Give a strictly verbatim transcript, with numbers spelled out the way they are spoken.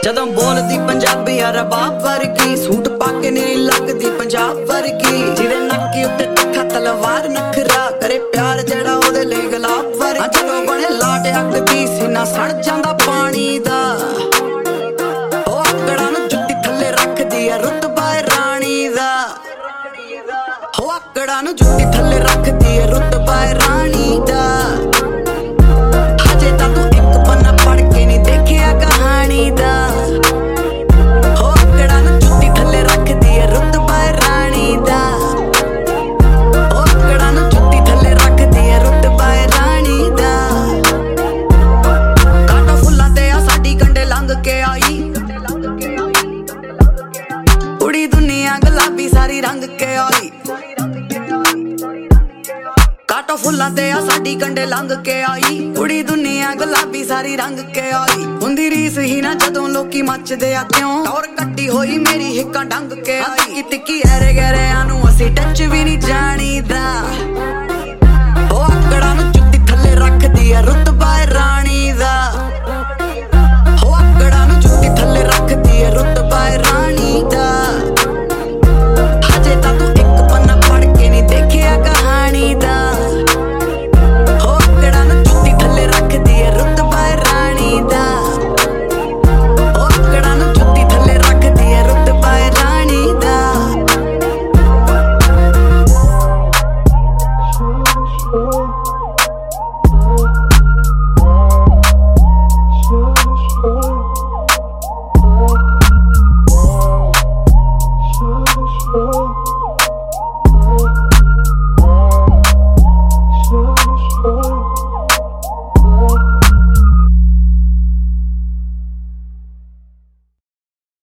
ਜਦੋਂ ਬੋਲਦੀ ਪੰਜਾਬੀ ਆ ਰਬਾਬ ਵਰਗੀ, ਸੂਟ ਪਾ ਕੇ ਨੀ ਲੱਗਦੀ ਪੰਜਾਬ ਵਰਗੀ, ਜਿਹਦੇ ਨੱਕ ਉੱਤੇ ਤਿੱਖਾ ਤਲਵਾਰ ਨਖਰਾ ਕਰੇ ਪਿਆਰ ਜਿਹੜਾ ਉਹਦੇ ਲਈ ਗੁਲਾਬ ਵਰਗੀ। ਜਦੋਂ ਬਣੇ ਲਾਟ ਅੱਗ ਦੀ ਸੀਨਾ ਸੜ ਜਾਂਦਾ ਪਾਣੀ ਦਾ, ਉਹ ਆਕੜਾਂ ਨੂੰ ਜੁੱਤੀ ਥੱਲੇ ਰੱਖਦੀ ਆ ਰੁਤਬਾ ਰਾਣੀ ਦਾ, ਉਹ ਆਕੜਾਂ ਨੂੰ ਜੁੱਤੀ ਥੱਲੇ ਰੱਖਦੀ ਆ ਰੁਤਬਾ ਰਾਣੀ ਦਾ। ਹਜੇ ਤਾਂ ਤੂੰ ਇੱਕ ਪੰਨਾ ਪੜ ਕੇ ਨੀ ਦੇਖਿਆ ਕਹਾਣੀ ਦਾ, ਉਹ ਆਕੜਾਂ ਨੂੰ ਜੁੱਤੀ ਥੱਲੇ ਰੱਖਦੀ ਆ ਰੁਤਬਾ ਰਾਣੀ ਦਾ, ਉਹ ਆਕੜਾਂ ਨੂੰ ਜੁੱਤੀ ਥੱਲੇ ਰੱਖਦੀ ਆ ਰੁਤਬਾ ਰਾਣੀ ਦਾ। ਕਾਟੋ ਫੁੱਲਾਂ ਤੇ ਆ ਸਾਡੀ ਕੰਡੇ ਲੰਘ ਕੇ ਆਈ, ਕੁੜੀ ਦੁਨੀਆ ਗੁਲਾਬੀ ਸਾਰੀ ਰੰਗ ਕੇ ਆਈ। ਕਾਟੋ ਫੁੱਲਾਂ ਤੇ ਆ ਸਾਡੀ ਕੰਡੇ ਲੰਘ ਕੇ ਆਈ, ਕੁੜੀ ਦੁਨੀਆ ਗੁਲਾਬੀ ਸਾਰੀ ਰੰਗ ਕੇ ਆਈ। ਹੁੰਦੀ ਰੀਸ ਹੀ ਨਾ ਜਦੋਂ ਲੋਕੀ ਮੱਚਦੇ ਆ ਕਿਉਂ, ਟੌਰ ਕੱਟੀ ਹੋਈ ਮੇਰੀ ਹਿੱਕਾਂ ਡੰਗ ਕੇ ਆਈ। ਤਿੱਕੀ ਐਰੇ ਗੈਰਿਆਂ ਨੂੰ ਅਸੀਂ ਟੱਚ ਵੀ ਨਹੀਂ ਜਾਣੀਦਾ।